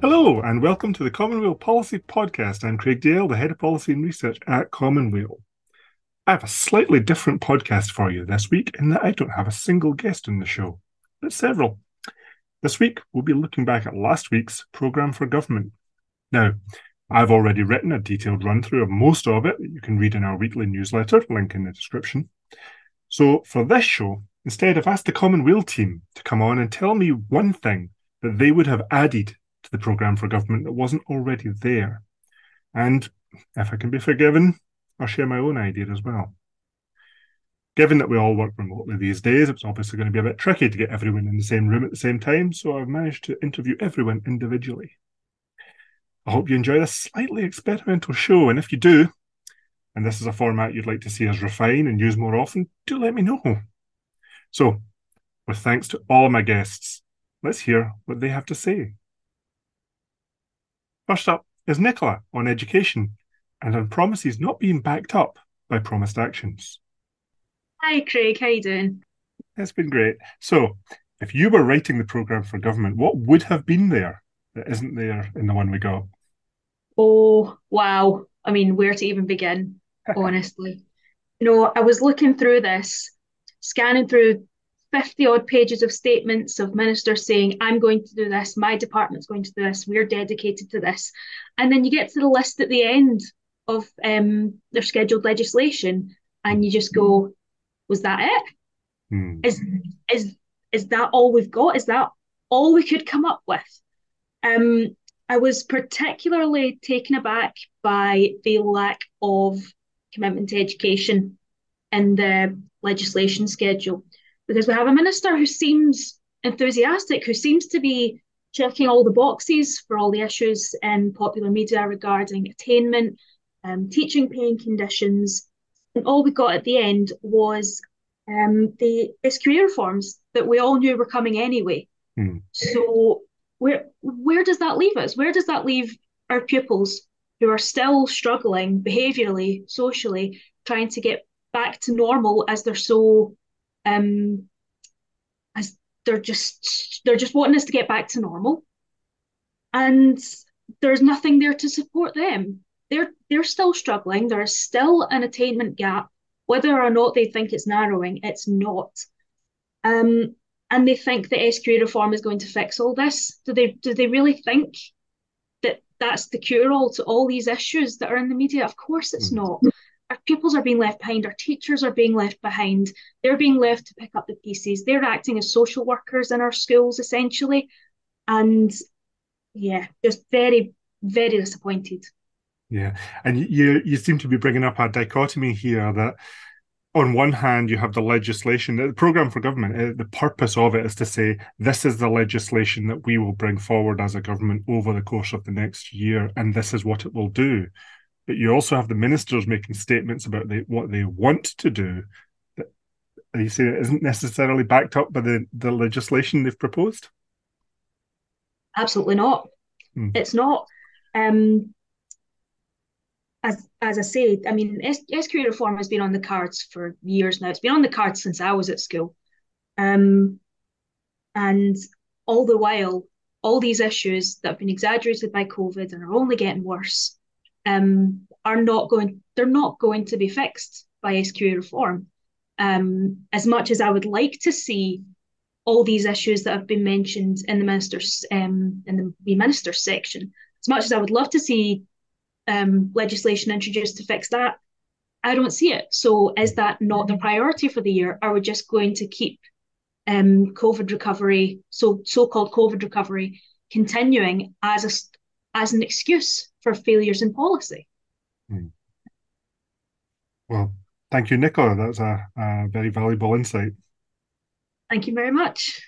Hello, and welcome to the Commonweal Policy Podcast. I'm Craig Dale, the Head of Policy and Research at Commonweal. I have a slightly different podcast for you this week in that I don't have a single guest on the show, but several. This week, we'll be looking back at last week's Programme for Government. Now, I've already written a detailed run-through of most of it that you can read in our weekly newsletter, link in the description. So for this show, instead I've asked the Commonweal team to come on and tell me one thing that they would have added to the Programme for Government that wasn't already there. And if I can be forgiven, I'll share my own idea as well. Given that we all work remotely these days, it's obviously going to be a bit tricky to get everyone in the same room at the same time, so I've managed to interview everyone individually. I hope you enjoy this slightly experimental show, and if you do, and this is a format you'd like to see us refine and use more often, do let me know. So, with thanks to all my guests, let's hear what they have to say. First up is Nicola on education and on promises not being backed up by promised actions. Hi Craig, how you doing? It's been great. So, if you were writing the programme for government, what would have been there that isn't there in the one we got? Oh, wow. I mean, where to even begin, honestly. I was looking through this, scanning through 50 odd pages of statements of ministers saying, I'm going to do this, my department's going to do this, we're dedicated to this. And then you get to the list at the end of their scheduled legislation, and you just go, was that it? Hmm. Is is is that all we've got? Is that all we could come up with? Um, I was particularly taken aback by the lack of commitment to education in the legislation schedule because we have a minister who seems enthusiastic, who seems to be checking all the boxes for all the issues in popular media regarding attainment, teaching paying conditions. And all we got at the end was the SQA reforms that we all knew were coming anyway. Hmm. So where does that leave us? Where does that leave our pupils who are still struggling behaviourally, socially, trying to get back to normal as they're so as they're just wanting us to get back to normal, and there's nothing there to support them. They're still struggling. There is still an attainment gap, whether or not they think it's narrowing. It's not. Um, and they think that SQA reform is going to fix all this. Do they really think that that's the cure all to all these issues that are in the media? Of course, it's Hmm. not. Our pupils are being left behind. Our teachers are being left behind. They're being left to pick up the pieces. They're acting as social workers in our schools, essentially. And yeah, just very, very disappointed. Yeah, and you seem to be bringing up a dichotomy here that on one hand, you have the legislation, the program for government. The purpose of it is to say this is the legislation that we will bring forward as a government over the course of the next year, and this is what it will do. But you also have the ministers making statements about what they want to do. That you say it isn't necessarily backed up by the legislation they've proposed. Absolutely not. Hmm. It's not. Um, as I say, I mean, SQA reform has been on the cards for years now. It's been on the cards since I was at school. Um, and all the while, all these issues that have been exaggerated by COVID and are only getting worse, they're not going to be fixed by SQA reform. As much as I would like to see all these issues that have been mentioned in the ministers section, as much as I would love to see legislation introduced to fix that, I don't see it. So is that not the priority for the year? Are we just going to keep COVID recovery, so-called COVID recovery, continuing as an excuse for failures in policy? Hmm. Well, thank you, Nicola. That's a very valuable insight. Thank you very much.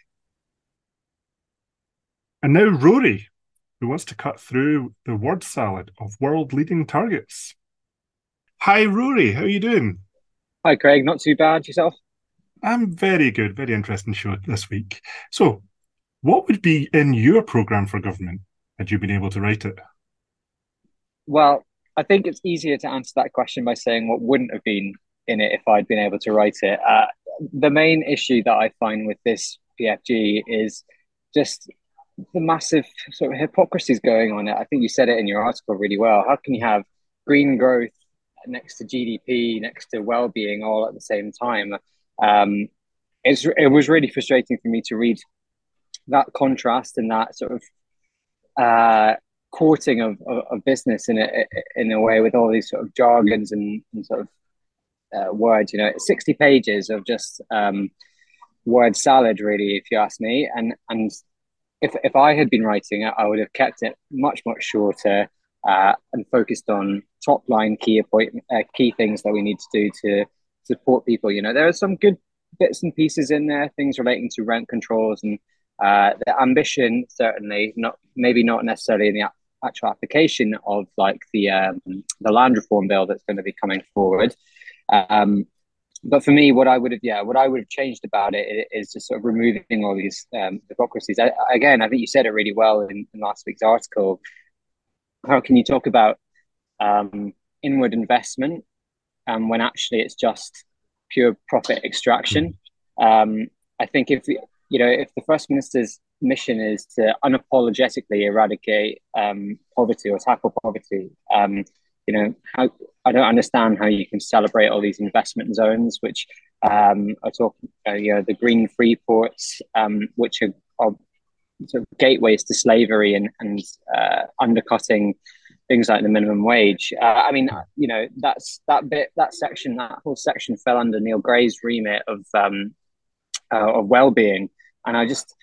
And now Rory, who wants to cut through the word salad of world-leading targets. Hi, Rory. How are you doing? Hi, Craig. Not too bad. Yourself? I'm very good. Very interesting show this week. So, what would be in your programme for government had you been able to write it? Well, I think it's easier to answer that question by saying what wouldn't have been in it if I'd been able to write it. The main issue that I find with this PFG is just the massive sort of hypocrisies going on. I think you said it in your article really well. How can you have green growth next to GDP, next to well-being, all at the same time? Um, it was really frustrating for me to read that contrast and that sort of courting of business in a way with all these sort of jargons and sort of words. 60 pages of just word salad, really, if you ask me. And if I had been writing it, I would have kept it much shorter and focused on top line key things that we need to do to support people. There are some good bits and pieces in there, things relating to rent controls and the ambition, certainly maybe not necessarily in the actual application of like the land reform bill that's going to be coming forward. But for me, what I would have changed about it is just sort of removing all these hypocrisies. Again, I think you said it really well in last week's article. How can you talk about inward investment when actually it's just pure profit extraction? I think if the First Minister's mission is to unapologetically eradicate poverty or tackle poverty, how I don't understand how you can celebrate all these investment zones, which are talking, the green free ports, which are sort of gateways to slavery and undercutting things like the minimum wage. That's that whole section fell under Neil Gray's remit of well-being, and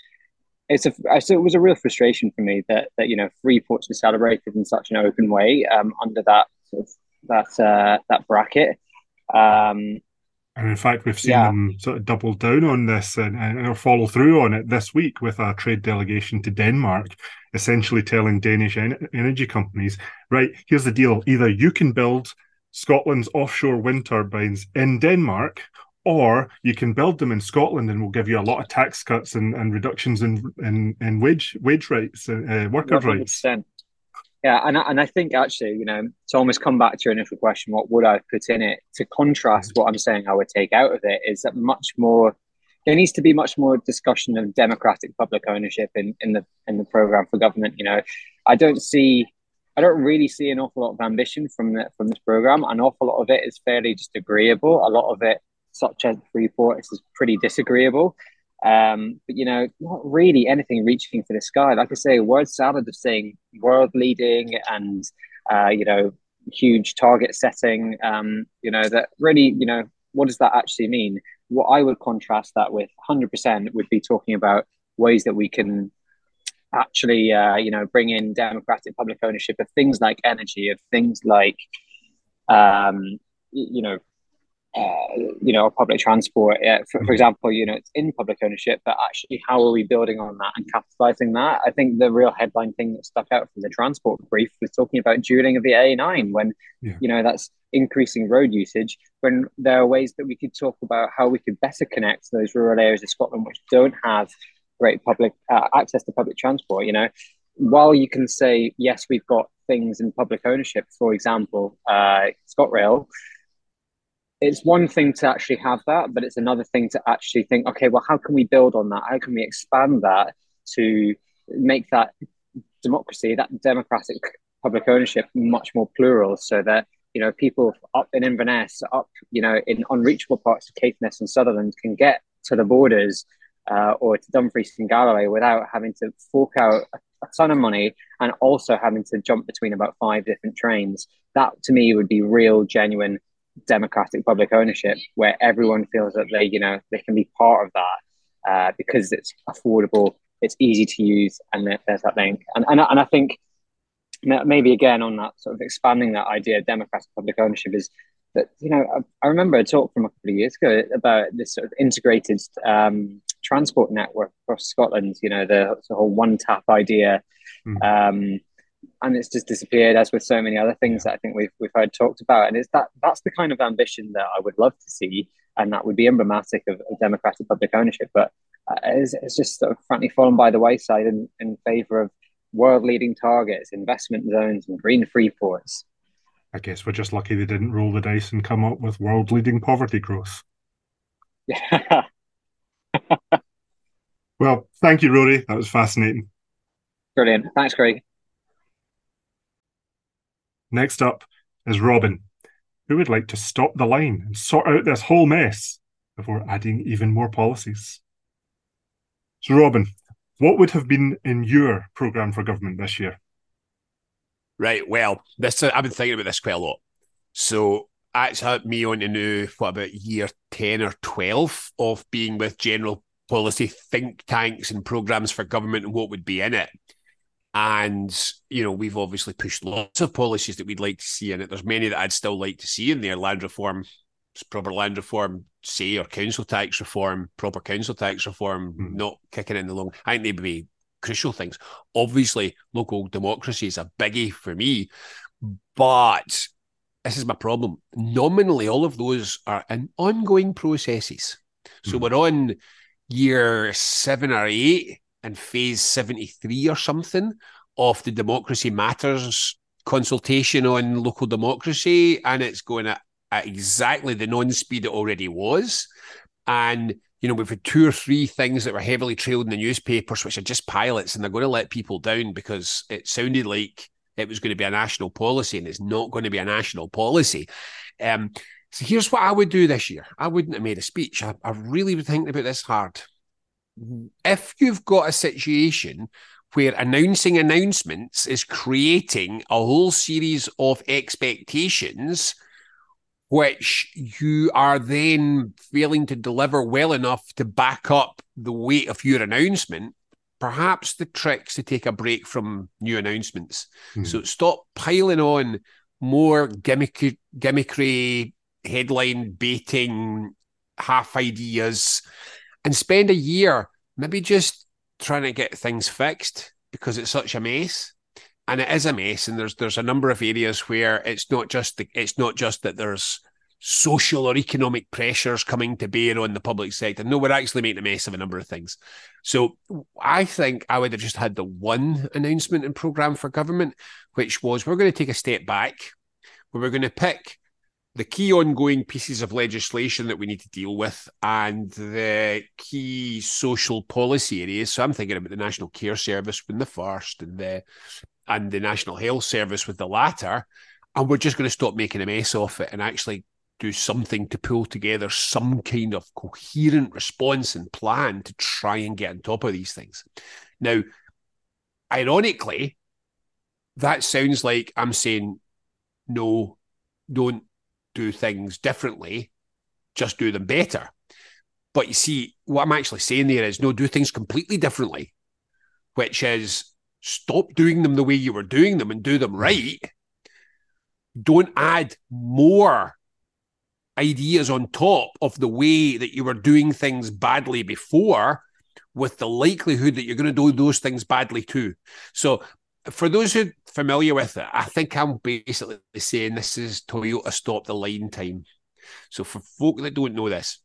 it was a real frustration for me that free ports were celebrated in such an open way under that sort of that bracket. And in fact, we've seen them sort of double down on this and follow through on it this week with a trade delegation to Denmark, essentially telling Danish energy companies, right, here's the deal. Either you can build Scotland's offshore wind turbines in Denmark, or you can build them in Scotland and we'll give you a lot of tax cuts and reductions in wage rights, worker 100%. Rights. Yeah, and I think actually, to almost come back to your initial question, what would I put in it to contrast what I'm saying I would take out of it is that there needs to be much more discussion of democratic public ownership in the program for government. I don't really see an awful lot of ambition from this program. An awful lot of it is fairly just agreeable. A lot of it, such as Freeport, is pretty disagreeable. But not really anything reaching for the sky. Like I say, word salad of saying world leading and huge target setting. That really, what does that actually mean? What I would contrast that with 100% would be talking about ways that we can actually bring in democratic public ownership of things like energy, of things like public transport. For example, it's in public ownership, but actually, how are we building on that and capitalizing that? I think the real headline thing that stuck out from the transport brief was talking about dualling of the A9 when, that's increasing road usage, when there are ways that we could talk about how we could better connect those rural areas of Scotland which don't have great public access to public transport. While you can say, yes, we've got things in public ownership, for example, ScotRail, it's one thing to actually have that, but it's another thing to actually think, okay, well, how can we build on that? How can we expand that to make that democracy, that democratic public ownership, much more plural, so that people up in Inverness, up in unreachable parts of Caithness and Sutherland can get to the borders or to Dumfries and Galloway without having to fork out a ton of money and also having to jump between about 5 different trains. That to me would be real, genuine democratic public ownership, where everyone feels that they can be part of that because it's affordable, it's easy to use, and there's that link. And I think maybe again on that sort of expanding that idea of democratic public ownership is that I remember a talk from a couple of years ago about this sort of integrated transport network across Scotland. The whole one tap idea. And it's just disappeared, as with so many other things that I think we've heard talked about. And that's the kind of ambition that I would love to see, and that would be emblematic of democratic public ownership. But it's just sort of frankly fallen by the wayside in favour of world-leading targets, investment zones, and green free ports. I guess we're just lucky they didn't roll the dice and come up with world-leading poverty growth. Yeah. Well, thank you, Rory. That was fascinating. Brilliant. Thanks, Craig. Next up is Robin, who would like to stop the line and sort out this whole mess before adding even more policies. So, Robin, what would have been in your programme for government this year? Right, well, I've been thinking about this quite a lot. So that's had me on to know, what, about year 10 or 12 of being with general policy think tanks and programmes for government and what would be in it. And, we've obviously pushed lots of policies that we'd like to see in it. There's many that I'd still like to see in there. Land reform, proper land reform, or council tax reform, proper council tax reform, not kicking in the long. I think they'd be crucial things. Obviously, local democracy is a biggie for me, but this is my problem. Nominally, all of those are in ongoing processes. So we're on year 7 or 8 and phase 73 or something of the Democracy Matters consultation on local democracy, and it's going at exactly the non-speed it already was. And we've had 2 or 3 things that were heavily trailed in the newspapers, which are just pilots, and they're going to let people down because it sounded like it was going to be a national policy, and it's not going to be a national policy. So here's what I would do this year. I wouldn't have made a speech. I really would think about this hard. If you've got a situation where announcing announcements is creating a whole series of expectations which you are then failing to deliver well enough to back up the weight of your announcement, perhaps the trick's to take a break from new announcements. So stop piling on more gimmickry, headline baiting, half ideas, and spend a year maybe just trying to get things fixed, because it's such a mess. And it is a mess, and there's a number of areas where it's not just that there's social or economic pressures coming to bear on the public sector. No, we're actually making a mess of a number of things. So I think I would have just had the one announcement and programme for government, which was we're going to take a step back, where we're going to pick the key ongoing pieces of legislation that we need to deal with and the key social policy areas. So I'm thinking about the National Care Service with the first, and the National Health Service with the latter, and we're just going to stop making a mess of it and actually do something to pull together some kind of coherent response and plan to try and get on top of these things. Now, ironically, that sounds like I'm saying, no, don't do things differently, just do them better. But you see, what I'm actually saying there is, no, do things completely differently, which is stop doing them the way you were doing them and do them right. Don't add more ideas on top of the way that you were doing things badly before, with the likelihood that you're going to do those things badly too. So for those who are familiar with it, I think I'm basically saying this is Toyota stop the line time. So for folk that don't know this,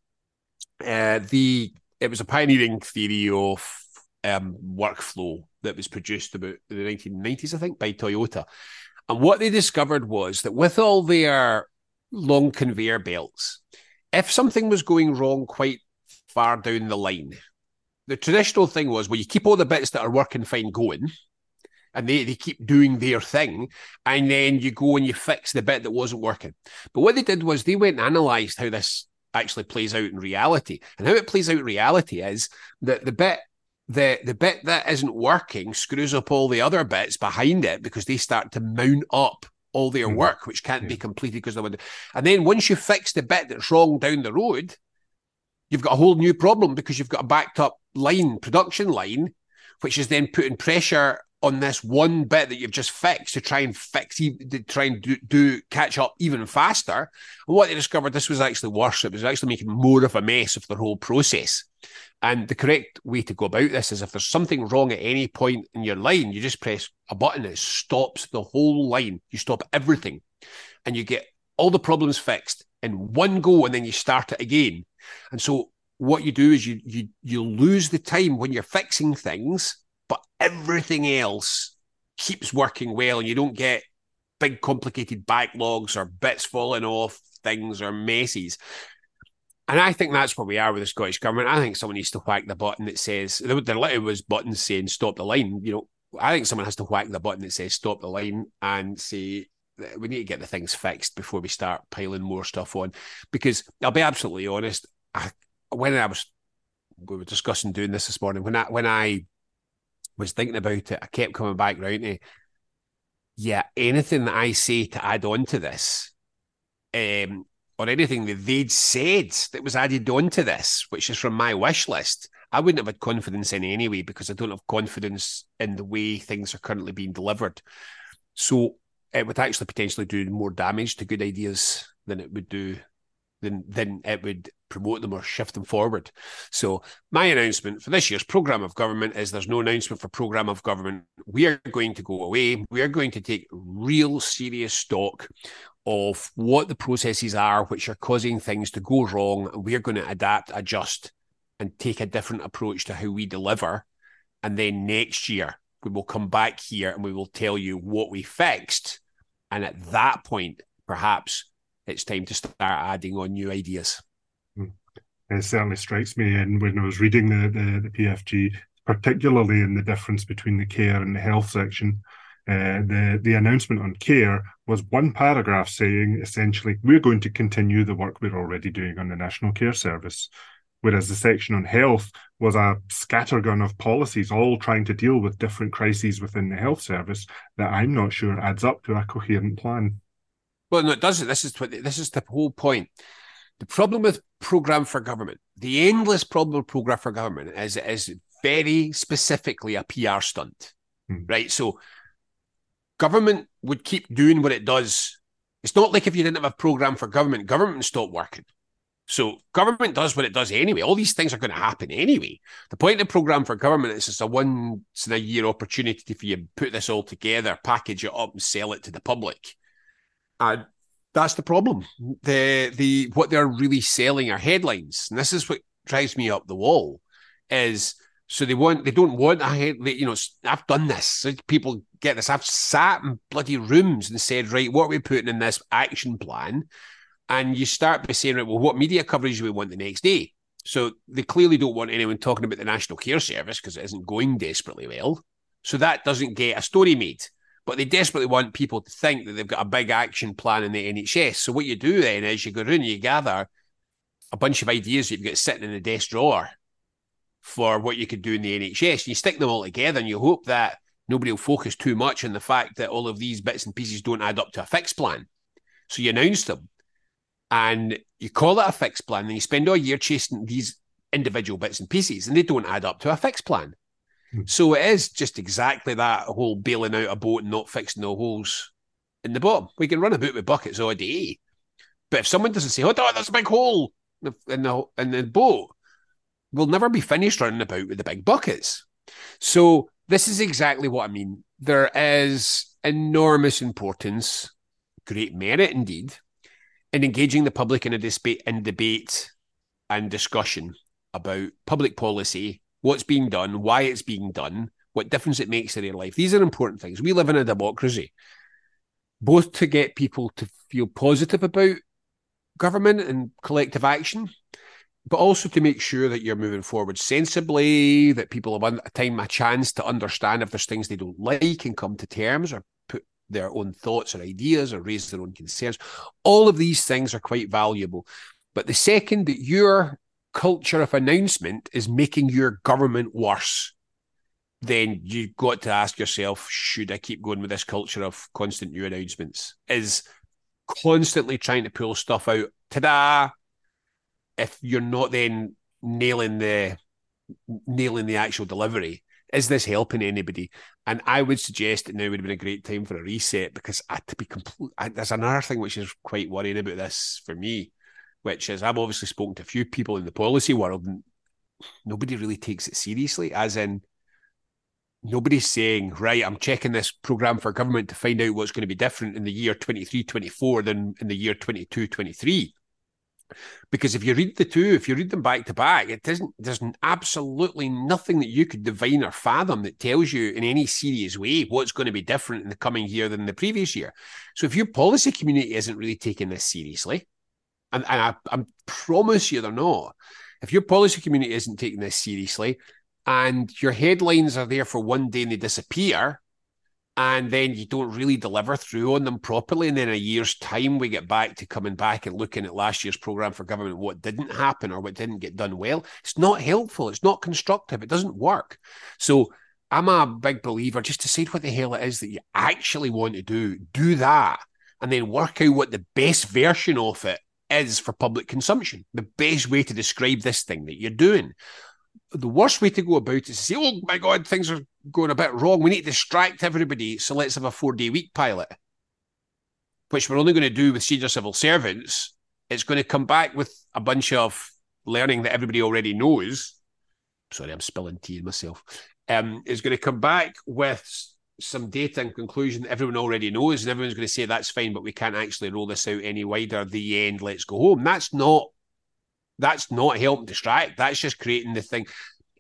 it was a pioneering theory of workflow that was produced about in the 1990s, I think, by Toyota. And what they discovered was that with all their long conveyor belts, if something was going wrong quite far down the line, the traditional thing was, well, you keep all the bits that are working fine going, and they keep doing their thing, and then you go and you fix the bit that wasn't working. But what they did was they went and analysed how this actually plays out in reality. And how it plays out in reality is that the bit that isn't working screws up all the other bits behind it, because they start to mount up all their work, which can't be completed because of the. And then once you fix the bit that's wrong down the road, you've got a whole new problem, because you've got a backed up production line, which is then putting pressure on this one bit that you've just fixed to try and catch up even faster. And what they discovered, this was actually worse. It was actually making more of a mess of the whole process. And the correct way to go about this is, if there's something wrong at any point in your line, you just press a button that stops the whole line. You stop everything, and you get all the problems fixed in one go, and then you start it again. And so what you do is you lose the time when you're fixing things, but everything else keeps working well, and you don't get big complicated backlogs or bits falling off things or messes. And I think that's where we are with the Scottish Government. I think someone needs to whack the button that says, there literally was buttons saying stop the line, I think someone has to whack the button that says stop the line and say, we need to get the things fixed before we start piling more stuff on. Because I'll be absolutely honest, we were discussing doing this morning, when I was thinking about it, I kept coming back round to, anything that I say to add on to this, or anything that they'd said that was added on to this, which is from my wish list, I wouldn't have had confidence in anyway, because I don't have confidence in the way things are currently being delivered. So it would actually potentially do more damage to good ideas than it would do, than it would promote them or shift them forward. So my announcement for this year's programme of government is there's no announcement for programme of government. We are going to go away. We are going to take real serious stock of what the processes are which are causing things to go wrong. We're going to adapt, adjust, and take a different approach to how we deliver. And then next year, we will come back here and we will tell you what we fixed. And at that point, perhaps it's time to start adding on new ideas. It certainly strikes me, and when I was reading the PFG, particularly in the difference between the care and the health section, the announcement on care was one paragraph saying, essentially, we're going to continue the work we're already doing on the National Care Service. Whereas the section on health was a scattergun of policies, all trying to deal with different crises within the health service that I'm not sure adds up to a coherent plan. Well, no, it doesn't. This is the whole point. The problem with programme for government, the endless problem with programme for government is very specifically a PR stunt, right? So government would keep doing what it does. It's not like if you didn't have a programme for government would stop working. So government does what it does anyway. All these things are going to happen anyway. The point of programme for government is it's a once-in-a-year opportunity for you to put this all together, package it up and sell it to the public. And that's the problem. What they're really selling are headlines. And this is what drives me up the wall, is so they don't want a headline. I've done this. So people get this. I've sat in bloody rooms and said, right, what are we putting in this action plan? And you start by saying, right, well, what media coverage do we want the next day? So they clearly don't want anyone talking about the National Care Service because it isn't going desperately well. So that doesn't get a story made. But they desperately want people to think that they've got a big action plan in the NHS. So what you do then is you go around and you gather a bunch of ideas that you've got sitting in the desk drawer for what you could do in the NHS. And you stick them all together and you hope that nobody will focus too much on the fact that all of these bits and pieces don't add up to a fixed plan. So you announce them. And you call it a fixed plan, and you spend all year chasing these individual bits and pieces, and they don't add up to a fixed plan. So it is just exactly that whole bailing out a boat and not fixing the holes in the bottom. We can run a boat with buckets all day, but if someone doesn't say, "Oh, there's a big hole in the boat," we'll never be finished running about with the big buckets. So this is exactly what I mean. There is enormous importance, great merit indeed, in engaging the public in debate and discussion about public policy, what's being done, why it's being done, what difference it makes in their life. These are important things. We live in a democracy, both to get people to feel positive about government and collective action, but also to make sure that you're moving forward sensibly, that people have a chance to understand if there's things they don't like and come to terms or put their own thoughts or ideas or raise their own concerns. All of these things are quite valuable. But the second that your culture of announcement is making your government worse, then you've got to ask yourself, should I keep going with this culture of constant new announcements? Is constantly trying to pull stuff out, ta-da, if you're not then nailing the actual delivery. Is this helping anybody? And I would suggest that now would have been a great time for a reset, because there's another thing which is quite worrying about this for me, which is I've obviously spoken to a few people in the policy world and nobody really takes it seriously, as in nobody's saying, right, I'm checking this programme for government to find out what's going to be different in the year 23-24 than in the year 22-23. Because if you read them back to back, there's absolutely nothing that you could divine or fathom that tells you in any serious way what's going to be different in the coming year than the previous year. So if your policy community isn't really taking this seriously, and I promise you they're not, if your policy community isn't taking this seriously, and your headlines are there for one day and they disappear, and then you don't really deliver through on them properly. And then in a year's time, we get back to coming back and looking at last year's programme for government, what didn't happen or what didn't get done well. It's not helpful. It's not constructive. It doesn't work. So I'm a big believer, just decide what the hell it is that you actually want to do that, and then work out what the best version of it is for public consumption, the best way to describe this thing that you're doing. The worst way to go about it is to say, oh my God, things are going a bit wrong. We need to distract everybody, so let's have a 4-day week pilot, which we're only going to do with senior civil servants. It's going to come back with a bunch of learning that everybody already knows. Sorry, I'm spilling tea in myself. It's going to come back with some data and conclusion that everyone already knows, and everyone's going to say that's fine, but we can't actually roll this out any wider. The end, let's go home. That's not helping distract. That's just creating the thing.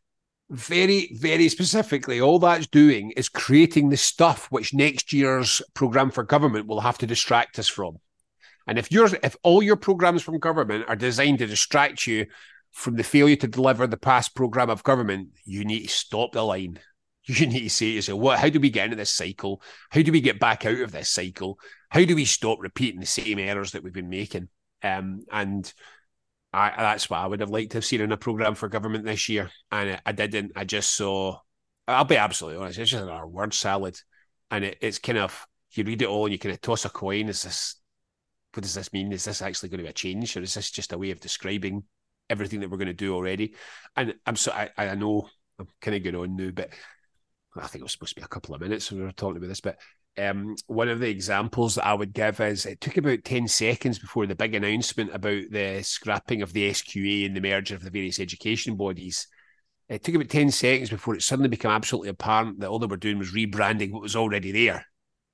Very, very specifically, all that's doing is creating the stuff which next year's programme for government will have to distract us from. And if all your programmes from government are designed to distract you from the failure to deliver the past programme of government, you need to stop the line. You need to say to yourself, how do we get into this cycle? How do we get back out of this cycle? How do we stop repeating the same errors that we've been making? And that's what I would have liked to have seen in a programme for government this year. And I didn't. I just saw, I'll be absolutely honest, it's just another word salad. And it's kind of, you read it all and you kind of toss a coin. What does this mean? Is this actually going to be a change? Or is this just a way of describing everything that we're going to do already? And I know I'm kind of going on now, but I think it was supposed to be a couple of minutes when we were talking about this, but one of the examples that I would give is it took about 10 seconds before the big announcement about the scrapping of the SQA and the merger of the various education bodies. It took about 10 seconds before it suddenly became absolutely apparent that all they were doing was rebranding what was already there.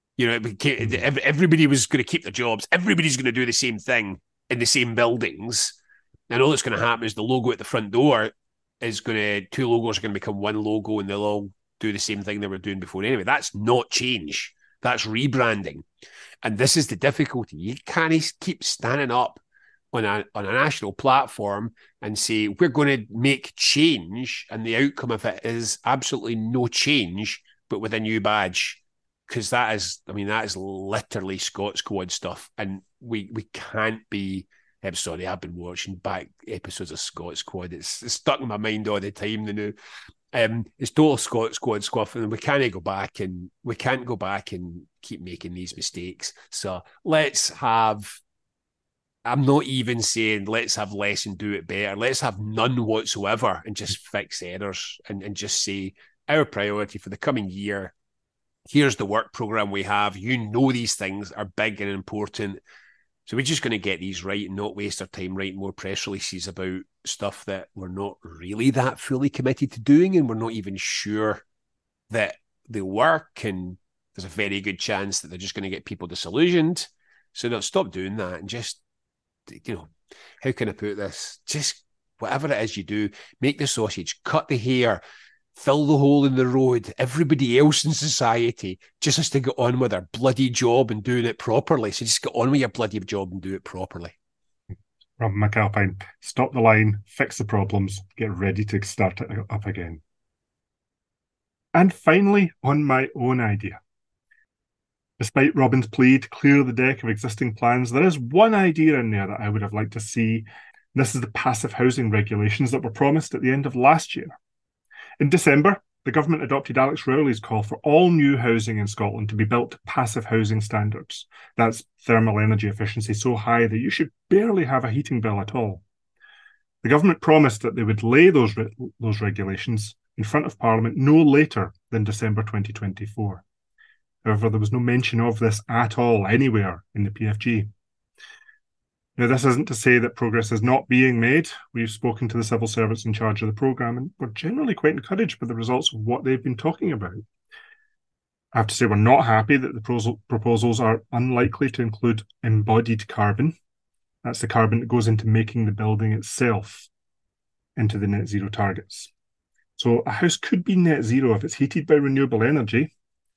Everybody was going to keep their jobs. Everybody's going to do the same thing in the same buildings. And all that's going to happen is the logo at the front door two logos are going to become one logo, and they'll all do the same thing they were doing before anyway. That's not change. That's rebranding. And this is the difficulty. You can't keep standing up on a national platform and say, we're going to make change, and the outcome of it is absolutely no change, but with a new badge. Because that is literally Scott Squad stuff. And we can't be... I'm sorry, I've been watching back episodes of Scott Squad. It's stuck in my mind all the time. It's total Scott Squad squaff, and we can't go back and keep making these mistakes. So I'm not even saying let's have less and do it better. Let's have none whatsoever and just fix errors and just say our priority for the coming year, here's the work programme we have. These things are big and important. So we're just going to get these right and not waste our time writing more press releases about stuff that we're not really that fully committed to doing, and we're not even sure that they work, and there's a very good chance that they're just going to get people disillusioned. So no, stop doing that and just, how can I put this? Just whatever it is you do, make the sausage, cut the hair, fill the hole in the road. Everybody else in society just has to get on with their bloody job and doing it properly. So just get on with your bloody job and do it properly. Rob McAlpine, stop the line, fix the problems, get ready to start it up again. And finally, on my own idea. Despite Robin's plea to clear the deck of existing plans, there is one idea in there that I would have liked to see. This is the passive housing regulations that were promised at the end of last year. In December, the government adopted Alex Rowley's call for all new housing in Scotland to be built to passive housing standards. That's thermal energy efficiency so high that you should barely have a heating bill at all. The government promised that they would lay those regulations in front of Parliament no later than December 2024. However, there was no mention of this at all anywhere in the PFG. Now, this isn't to say that progress is not being made. We've spoken to the civil servants in charge of the programme, and we're generally quite encouraged by the results of what they've been talking about. I have to say we're not happy that the proposals are unlikely to include embodied carbon. That's the carbon that goes into making the building itself into the net zero targets. So a house could be net zero if it's heated by renewable energy,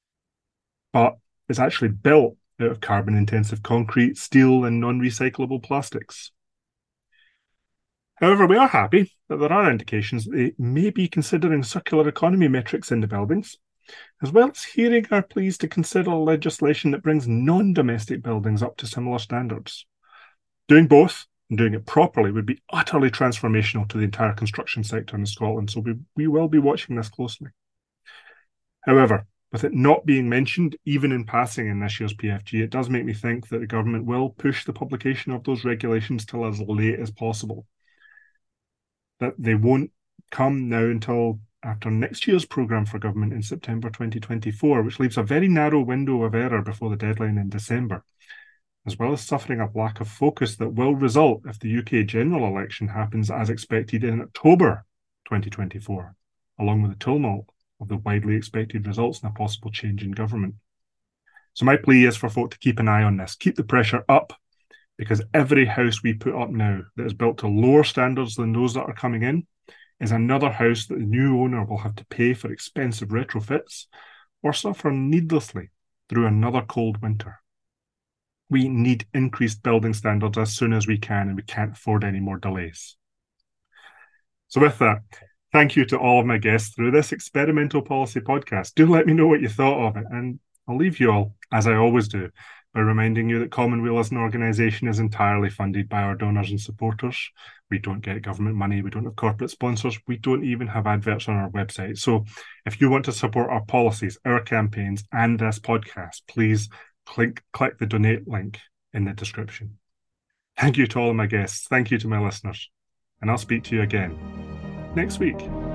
but it's actually built out of carbon-intensive concrete, steel, and non-recyclable plastics. However, we are happy that there are indications that they may be considering circular economy metrics in the buildings, as well as hearing our pleas to consider legislation that brings non-domestic buildings up to similar standards. Doing both and doing it properly would be utterly transformational to the entire construction sector in Scotland, so we will be watching this closely. However, with it not being mentioned, even in passing in this year's PFG, it does make me think that the government will push the publication of those regulations till as late as possible. That they won't come now until after next year's programme for government in September 2024, which leaves a very narrow window of error before the deadline in December, as well as suffering a lack of focus that will result if the UK general election happens as expected in October 2024, along with the tumult of the widely expected results and a possible change in government. So my plea is for folk to keep an eye on this, keep the pressure up, because every house we put up now that is built to lower standards than those that are coming in is another house that the new owner will have to pay for expensive retrofits or suffer needlessly through another cold winter. We need increased building standards as soon as we can, and we can't afford any more delays. So with that, thank you to all of my guests through this experimental policy podcast. Do let me know what you thought of it, and I'll leave you all, as I always do, by reminding you that Commonweal as an organisation is entirely funded by our donors and supporters. We don't get government money, we don't have corporate sponsors, we don't even have adverts on our website. So if you want to support our policies, our campaigns, and this podcast, please click the donate link in the description. Thank you to all of my guests, thank you to my listeners, and I'll speak to you again next week.